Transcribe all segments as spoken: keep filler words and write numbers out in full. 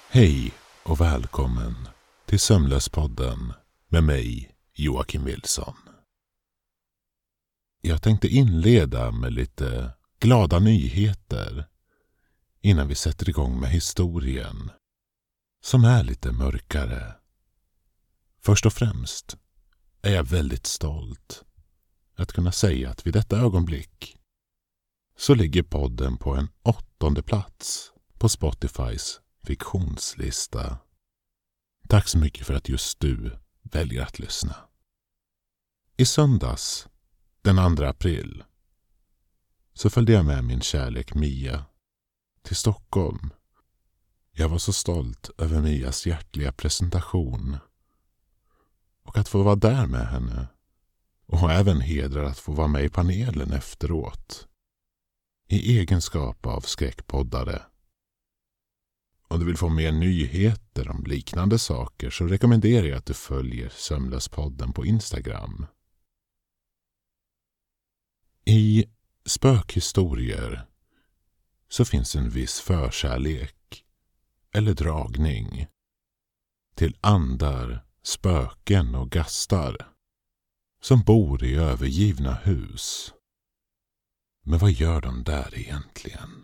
Hej och välkommen till Sömnlöspodden med mig, Joakim Wilson. Jag tänkte inleda med lite glada nyheter innan vi sätter igång med historien, som är lite mörkare. Först och främst är jag väldigt stolt att kunna säga att vid detta ögonblick så ligger podden på en åttonde plats på Spotifys fiktionslista. Tack så mycket för att just du väljer att lyssna. I söndags, den andra april, så följde jag med min kärlek Mia till Stockholm. Jag var så stolt över Mias hjärtliga presentation och att få vara där med henne, och även hedrar att få vara med i panelen efteråt i egenskap av skräckpoddare. Om du vill få mer nyheter om liknande saker så rekommenderar jag att du följer Sömnlöspodden på Instagram. I spökhistorier så finns en viss förkärlek eller dragning till andar, spöken och gastar som bor i övergivna hus. Men vad gör de där egentligen?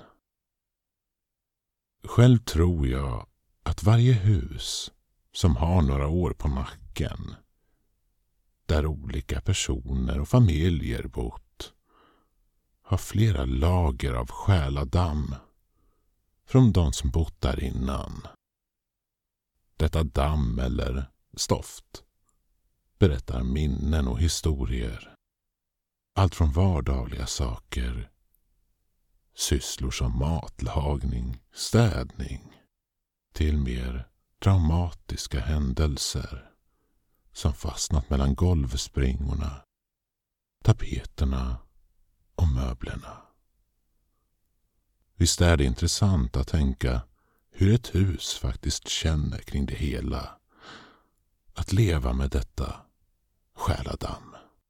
Själv tror jag att varje hus som har några år på nacken, där olika personer och familjer bott, har flera lager av själadamm från de som bott där innan. Detta damm eller stoft berättar minnen och historier. Allt från vardagliga saker, sysslor som matlagning, städning, till mer traumatiska händelser som fastnat mellan golvspringorna, tapeterna och möblerna. Visst är det intressant att tänka hur ett hus faktiskt känner kring det hela, att leva med detta själadamm.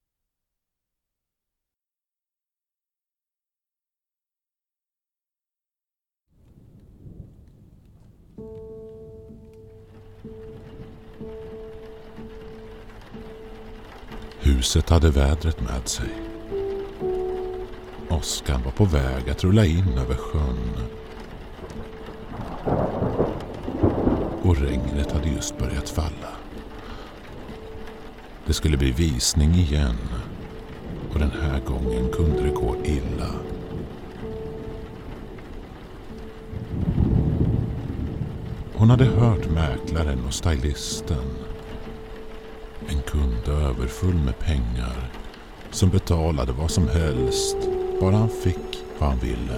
Huset hade vädret med sig. Åskan var på väg att rulla in över sjön. Och regnet hade just börjat falla. Det skulle bli visning igen. Och den här gången kunde det gå illa. Hon hade hört mäklaren och stylisten. En kund överfull med pengar som betalade vad som helst, bara han fick vad han ville.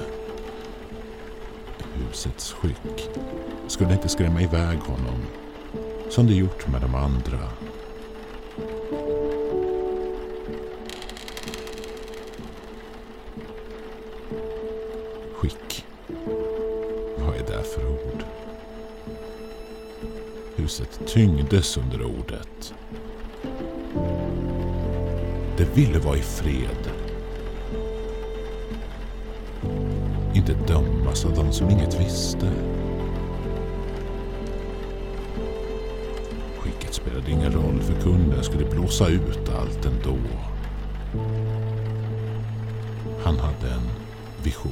Husets skick skulle inte skrämma iväg honom som det gjort med de andra. Skick. Vad är det för ord? Huset tyngdes under ordet. Det ville vara i fred. Inte dömas av de som inget visste. Skicket spelade ingen roll, för kunden skulle blåsa ut allt ändå. Han hade en vision.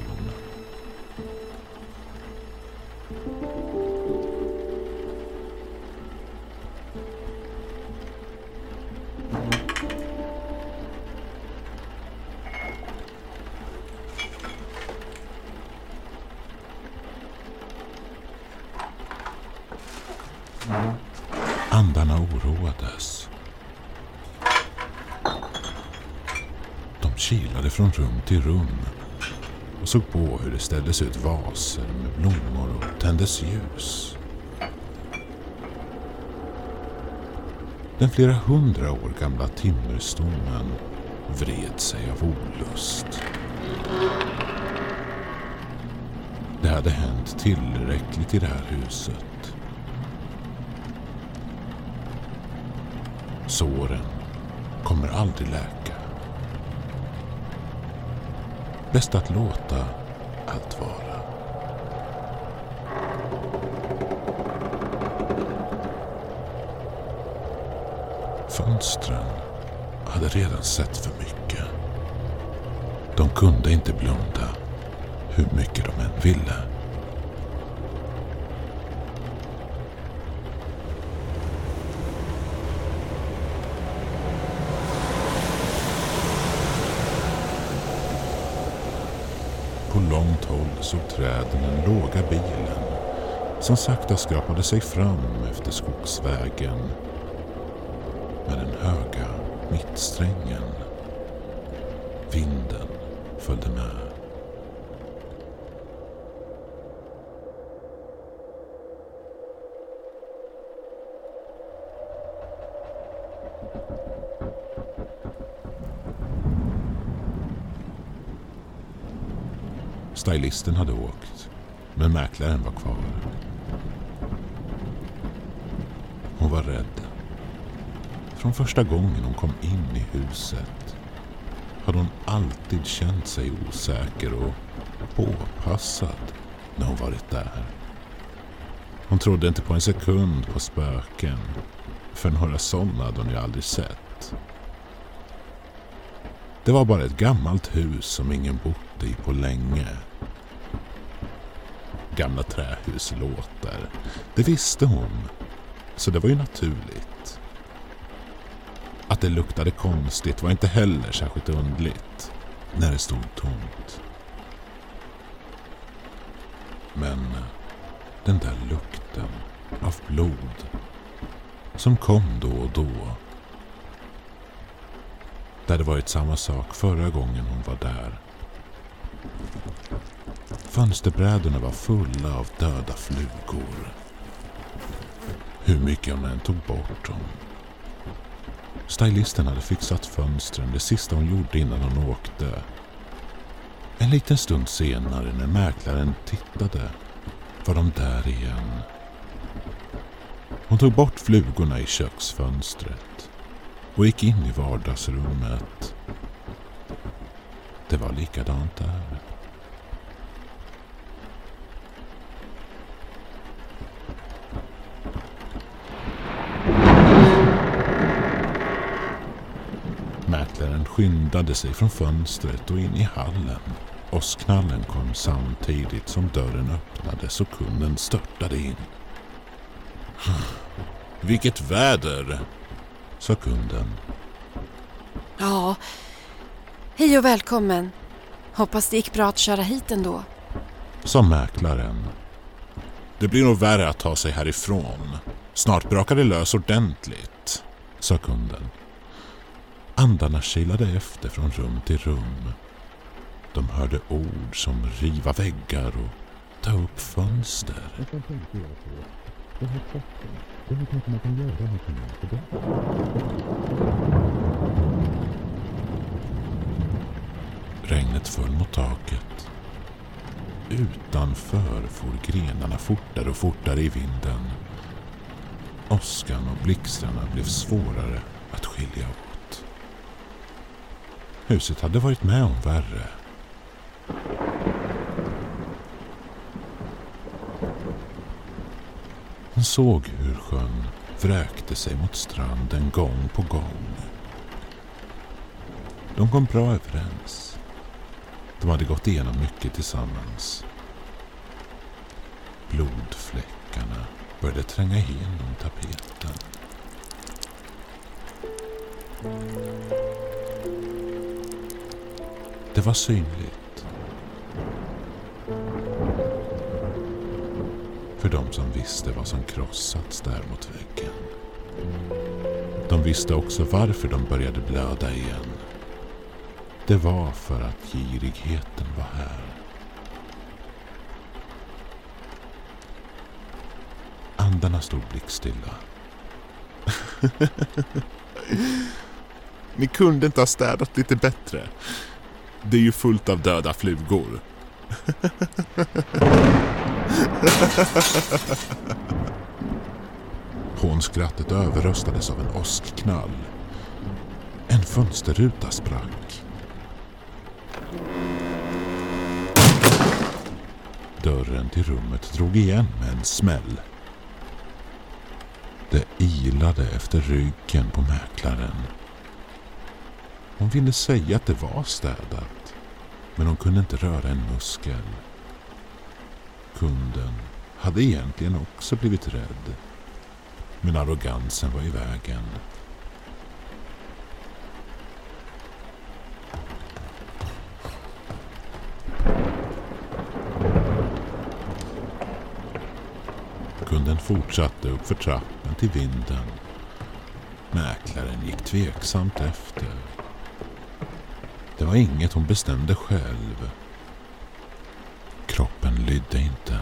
Andarna oroades. De kilade från rum till rum och såg på hur det ställdes ut vaser med blommor och tändes ljus. Den flera hundra år gamla timmerstommen vred sig av olust. Det hade hänt tillräckligt i det här huset. Såren kommer aldrig läka. Bäst att låta allt vara. Fönstren hade redan sett för mycket. De kunde inte blunda hur mycket de än ville. På långt håll såg träden den låga bilen som sakta skrapade sig fram efter skogsvägen med den höga mittsträngen. Vinden följde med. Stylisten hade åkt, men mäklaren var kvar. Hon var rädd. Från första gången hon kom in i huset hade hon alltid känt sig osäker och påpassad när hon varit där. Hon trodde inte på en sekund på spöken, för några sådana hade hon ju aldrig sett. Det var bara ett gammalt hus som ingen bott i på länge. Gamla trähus låter. Det visste hon, så det var ju naturligt. Att det luktade konstigt var inte heller särskilt underligt när det stod tomt. Men den där lukten av blod som kom då och då. Det hade varit samma sak förra gången hon var där. Fönsterbrädorna var fulla av döda flugor. Hur mycket hon än tog bort dem. Stylisten hade fixat fönstren det sista hon gjorde innan hon åkte. En liten stund senare när mäklaren tittade var de där igen. Hon tog bort flugorna i köksfönstret och gick in i vardagsrummet. Det var likadant där. Mäklaren skyndade sig från fönstret och in i hallen. Åskknallen kom samtidigt som dörren öppnades och kunden störtade in. Vilket väder, sa kunden. Ja, hej och välkommen. Hoppas det gick bra att köra hit ändå, sa mäklaren. Det blir nog värre att ta sig härifrån. Snart brakar det lös ordentligt, sa kunden. Andarna kilade efter från rum till rum. De hörde ord som riva väggar och ta upp fönster. Regnet föll mot taket. Utanför for grenarna fortare och fortare i vinden. Åskan och blixtarna blev svårare att skilja åt. Huset hade varit med om värre. Hon såg hur sjön vräkte sig mot stranden gång på gång. De kom bra överens. De hade gått igenom mycket tillsammans. Blodfläckarna började tränga igenom tapeten. Det var synligt. För de som visste vad som krossats där mot väggen. De visste också varför de började blöda igen. Det var för att girigheten var här. Andarna stod blickstilla. Ni kunde inte ha städat lite bättre. Det är ju fullt av döda flugor. Hånskrattet överröstades av en åskknall. En fönsterruta sprack. Dörren till rummet drog igen med en smäll. Det ilade efter ryggen på mäklaren. Hon ville säga att det var städat, men hon kunde inte röra en muskel. Kunden hade egentligen också blivit rädd, men arrogansen var i vägen. Kunden fortsatte upp för trappen till vinden. Mäklaren gick tveksamt efter. Det var inget hon bestämde själv. Kroppen lydde inte.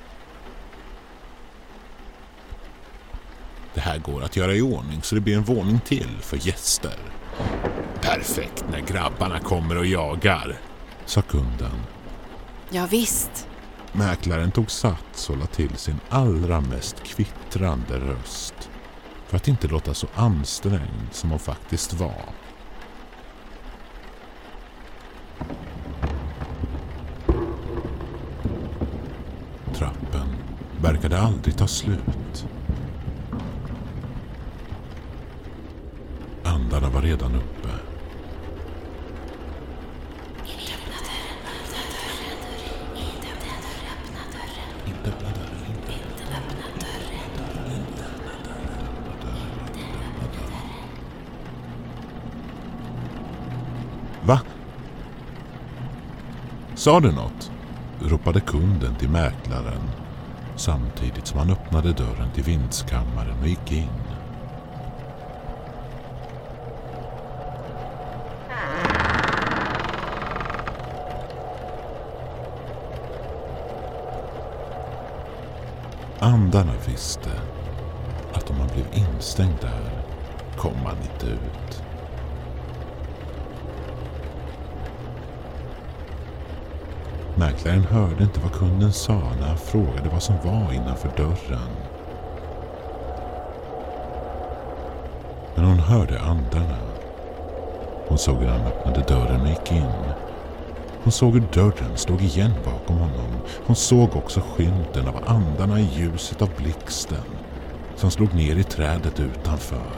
Det här går att göra i ordning så det blir en våning till för gäster. Perfekt när grabbarna kommer och jagar, sa kunden. Ja, visst. Mäklaren tog sats och la till sin allra mest kvittrande röst för att inte låta så ansträngd som hon faktiskt var. Trappen verkade aldrig ta slut. Andarna var redan uppe. Va? Sa du något? Ropade kunden till mäklaren samtidigt som han öppnade dörren till vindskammaren och gick in. Andarna visste att om man blev instängd där kom man inte ut. Mäklaren hörde inte vad kunden sa när han frågade vad som var innanför dörren. Men hon hörde andarna. Hon såg hur han öppnade dörren och gick in. Hon såg hur dörren stod igen bakom honom. Hon såg också skymten av andarna i ljuset av blixten som slog ner i trädet utanför.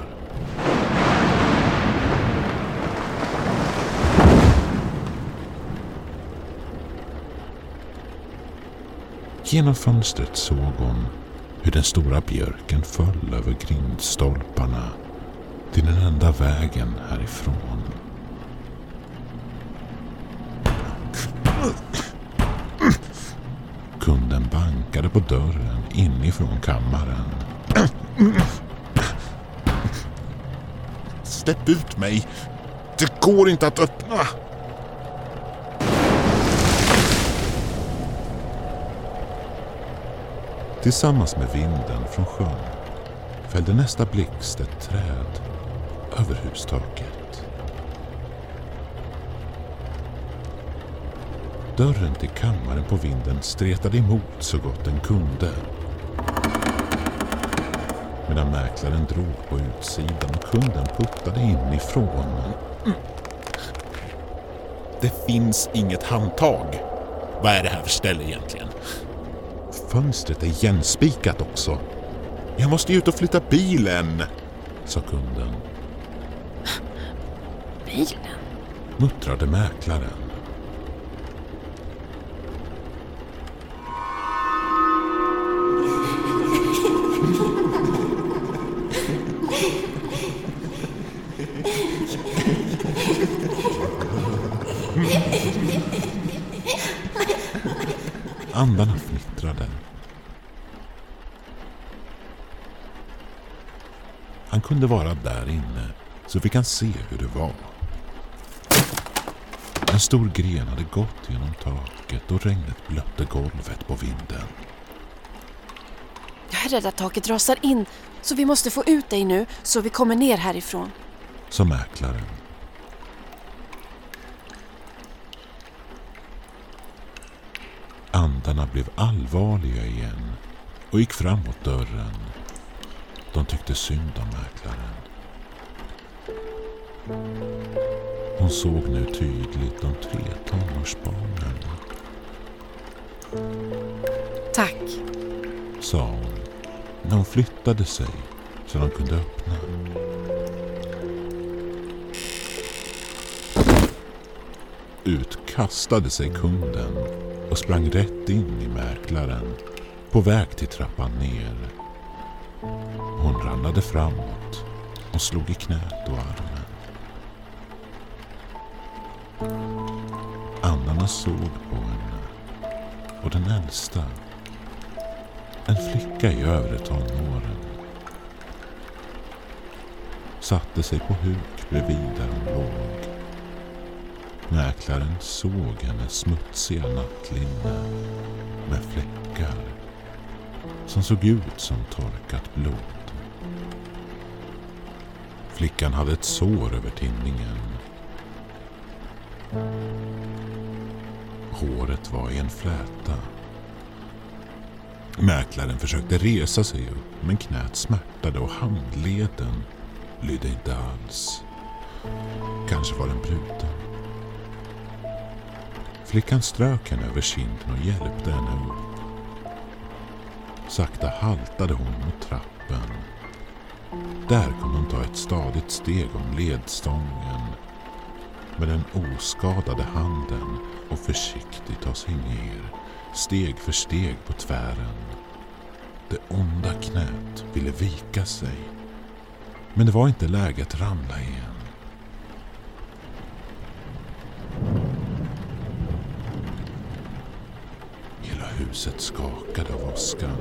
Genom fönstret såg hon hur den stora björken föll över grindstolparna till den enda vägen härifrån. Kunden bankade på dörren inifrån kammaren. Släpp ut mig! Det går inte att öppna! Tillsammans med vinden från sjön fällde nästa blixt ett träd över hustaket. Dörren till kammaren på vinden stretade emot så gott den kunde. Medan mäklaren drog på utsidan och kunden puttade inifrån. Det finns inget handtag. Vad är det här för ställe egentligen? Fönstret är igenspikat också. Jag måste ut och flytta bilen, sa kunden. Bilen? Muttrade mäklaren. Andarna fnittrade. Han kunde vara där inne så fick han se hur det var. En stor gren hade gått genom taket och regnet blötte golvet på vinden. Jag är rädd att taket rasar in, så vi måste få ut dig nu så vi kommer ner härifrån, sa mäklaren. Andarna blev allvarliga igen och gick fram mot dörren. De tyckte synd om mäklaren. Hon såg nu tydligt de tre tonårsbarnen. Tack, sa hon när hon flyttade sig så de kunde öppna. Ut kastade sig kunden och sprang rätt in i mäklaren på väg till trappan ner. Hon rannade framåt och slog i knät och armen. Andarna såg på henne och den äldsta, en flicka i övre tonåren, satte sig på huk bredvid där hon låg. Mäklaren såg hennes smutsiga nattlinne med fläckar som såg ut som torkat blod. Flickan hade ett sår över tinningen. Håret var i en fläta. Mäklaren försökte resa sig upp, men knät smärtade och handleden lydde inte alls. Kanske var den bruten. Flickan strök henne över kinden och hjälpte henne upp. Sakta haltade hon mot trappen. Där kunde hon ta ett stadigt steg om ledstången med den oskadade handen och försiktigt ta sig ner, steg för steg på tvären. Det onda knät ville vika sig, men det var inte läge att ramla igen. Hela huset skakade av åskan.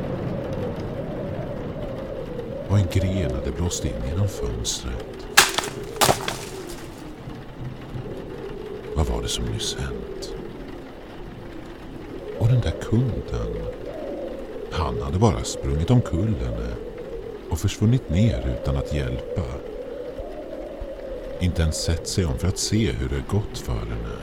Och en gren hade blåst in genom fönstret. Vad var det som nyss hänt? Och den där kunden, han hade bara sprungit omkull henne och försvunnit ner utan att hjälpa. Inte ens sett sig om för att se hur det gått för henne.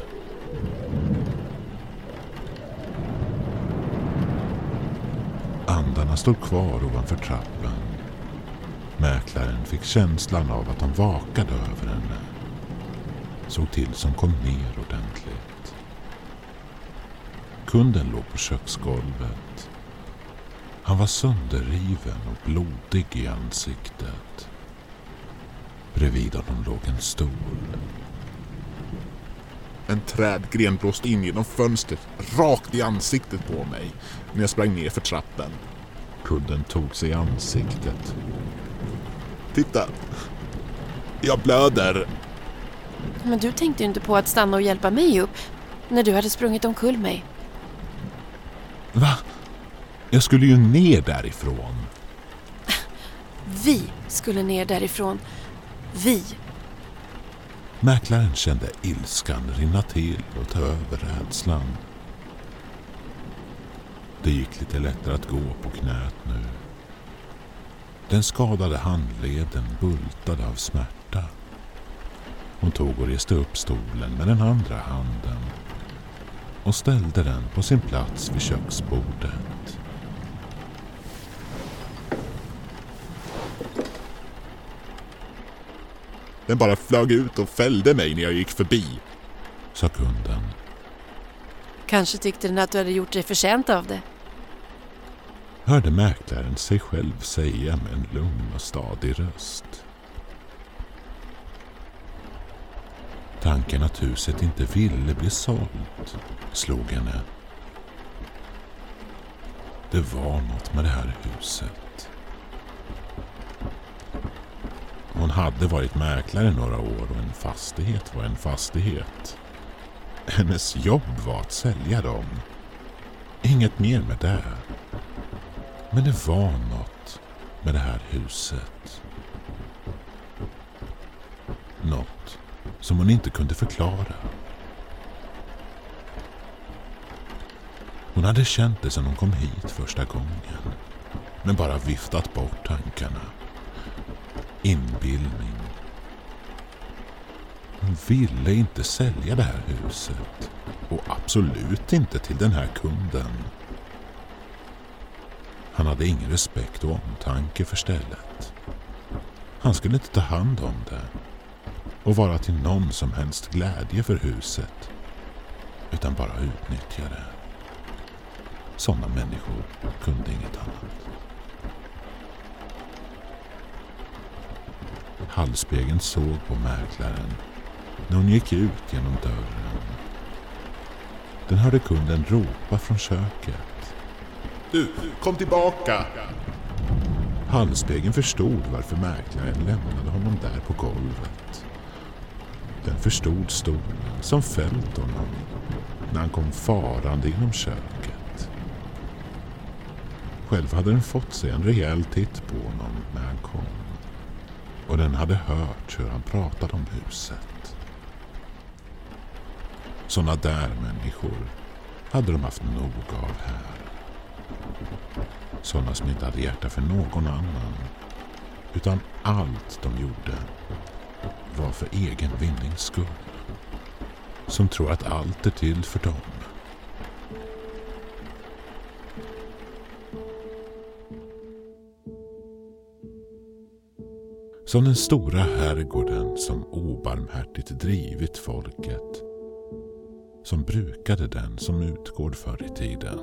Andarna stod kvar ovanför trappen. Mäklaren fick känslan av att de vakade över henne. Såg till som kom ner ordentligt. Kunden låg på köksgolvet. Han var sönderriven och blodig i ansiktet. Bredvid honom låg en stol. En trädgren blåste in genom fönstret rakt i ansiktet på mig när jag sprang ner för trappen. Kunden tog sig i ansiktet. Titta, jag blöder. Men du tänkte ju inte på att stanna och hjälpa mig upp när du hade sprungit omkull mig. Va? Jag skulle ju ner därifrån. Vi skulle ner därifrån. Vi. Mäklaren kände ilskan rinna till och ta över rädslan. Det gick lite lättare att gå på knät nu. Den skadade handleden bultade av smärta. Hon tog och reste upp stolen med den andra handen och ställde den på sin plats vid köksbordet. Den bara flög ut och fällde mig när jag gick förbi, sa kunden. Kanske tyckte den att du hade gjort dig förtjänt av det. Hörde mäklaren sig själv säga med en lugn och stadig röst. Tanken att huset inte ville bli sålt slog henne. Det var något med det här huset. Hon hade varit mäklare några år och en fastighet var en fastighet. Hennes jobb var att sälja dem. Inget mer med det. Men det var något med det här huset. Något som hon inte kunde förklara. Hon hade känt det sedan hon kom hit första gången. Men bara viftat bort tankarna. Inbildning. Hon ville inte sälja det här huset. Och absolut inte till den här kunden. Han hade ingen respekt och omtanke för stället. Han skulle inte ta hand om det. Och vara till någon som helst glädje för huset. Utan bara utnyttja det. Sådana människor kunde inget annat. Hallspegeln såg på mäklaren när hon gick ut genom dörren. Den hörde kunden ropa från köket. Du, kom tillbaka! Hallspegeln förstod varför mäklaren lämnade honom där på golvet. Den förstod stolen som fällt honom när han kom farande inom köket. Själv hade den fått sig en rejäl titt på honom när han kom. Och den hade hört hur han pratade om huset. Såna där människor hade de haft nog av här. Såna som inte hade hjärta för någon annan. Utan allt de gjorde var för egen vinnings skull. Som tror att allt är till för dem. Som den stora herrgården som obarmhärtigt drivit folket. Som brukade den som utgård förr i tiden.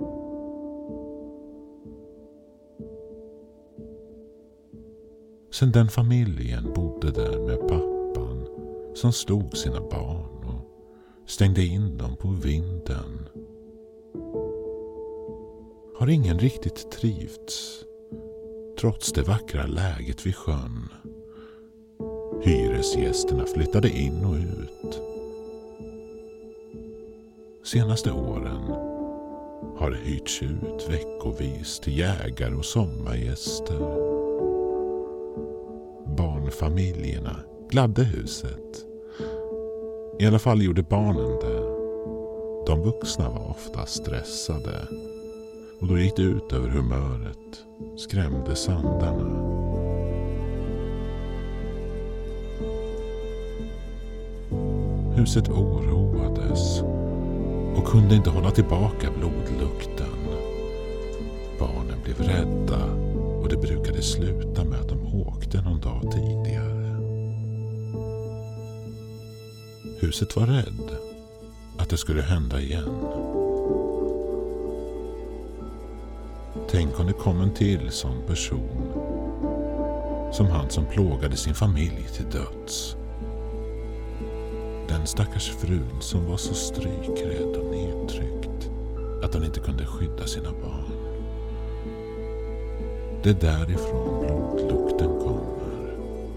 Sen den familjen bodde där med pappan som slog sina barn och stängde in dem på vinden. Har ingen riktigt trivts trots det vackra läget vid sjön. Hyresgästerna flyttade in och ut. Senaste åren har det hyrts ut veckovis till jägare och sommargäster. Barnfamiljerna gladde huset. I alla fall gjorde barnen det. De vuxna var ofta stressade. Och då gick det ut över humöret. Skrämde sandarna. Huset oroades och kunde inte hålla tillbaka blodlukten. Barnen blev rädda och det brukade sluta med att de åkte någon dag tidigare. Huset var rädd att det skulle hända igen. Tänk om det kom en till sån person som han som plågade sin familj till döds. Den stackars frun som var så strykrädd och nedtryckt att hon inte kunde skydda sina barn. Det är därifrån blodlukten kommer.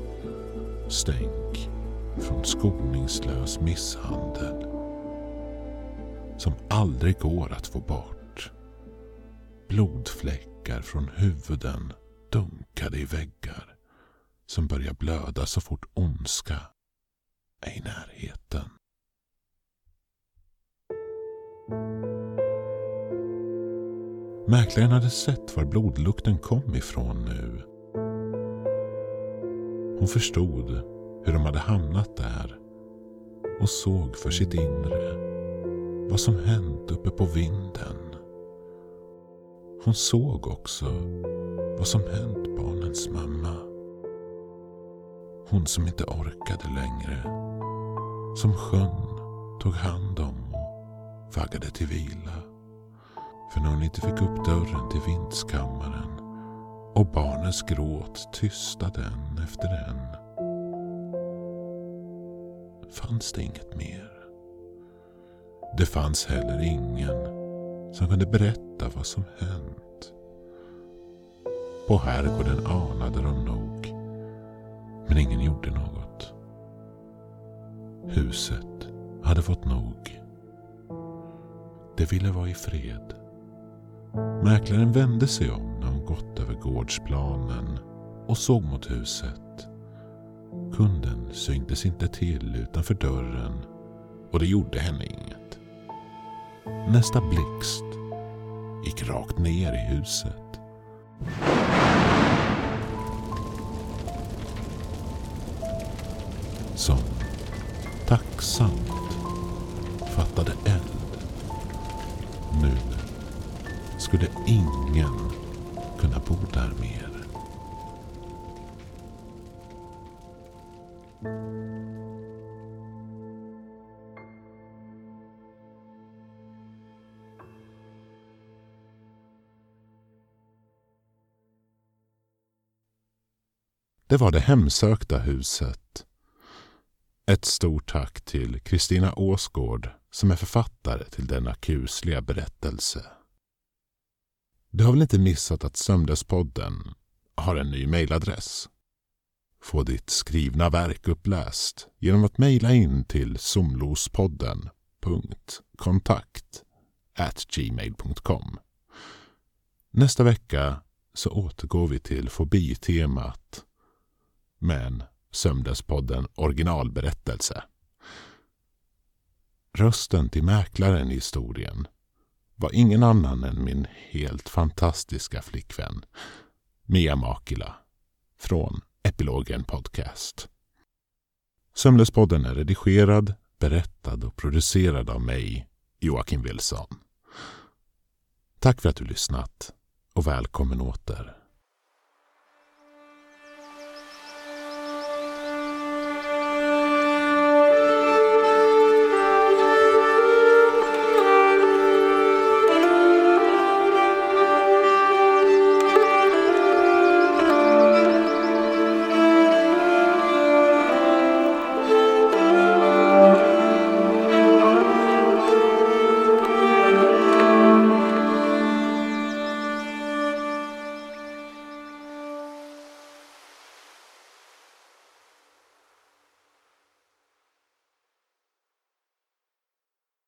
Stänk från skoningslös misshandel som aldrig går att få bort. Blodfläckar från huvuden dunkade i väggar som börjar blöda så fort ondska är i närheten. Mäklaren hade sett var blodlukten kom ifrån nu. Hon förstod hur de hade hamnat där och såg för sitt inre vad som hänt uppe på vinden. Hon såg också vad som hänt barnens mamma. Hon som inte orkade längre. Som sjön tog hand om och vaggade till vila. För när hon inte fick upp dörren till vindskammaren och barnens gråt tystade en efter en, fanns det inget mer. Det fanns heller ingen som kunde berätta vad som hänt. På herrgården anade de nog, men ingen gjorde något. Huset hade fått nog. Det ville vara i fred. Mäklaren vände sig om när hon gått över gårdsplanen och såg mot huset. Kunden syntes inte till utanför dörren och det gjorde henne inget. Nästa blixt gick rakt ner i huset. Som tacksamt fattade eld. Nu skulle ingen kunna bo där mer. det var det hemsökta huset. Ett stort tack till Kristina Åsgård som är författare till denna kusliga berättelse. Du har väl inte missat att Sömnlöspodden har en ny mejladress? Få ditt skrivna verk uppläst genom att mejla in till somlospodden punkt kontakt at gmail punkt com. Nästa vecka så återgår vi till fobitemat med en Sömnlöspodden originalberättelse. Rösten till mäklaren i historien var ingen annan än min helt fantastiska flickvän Mia Makila från Epilogen Podcast. Sömnlöspodden är redigerad, berättad och producerad av mig, Joakim Wilson. Tack för att du lyssnat och välkommen åter.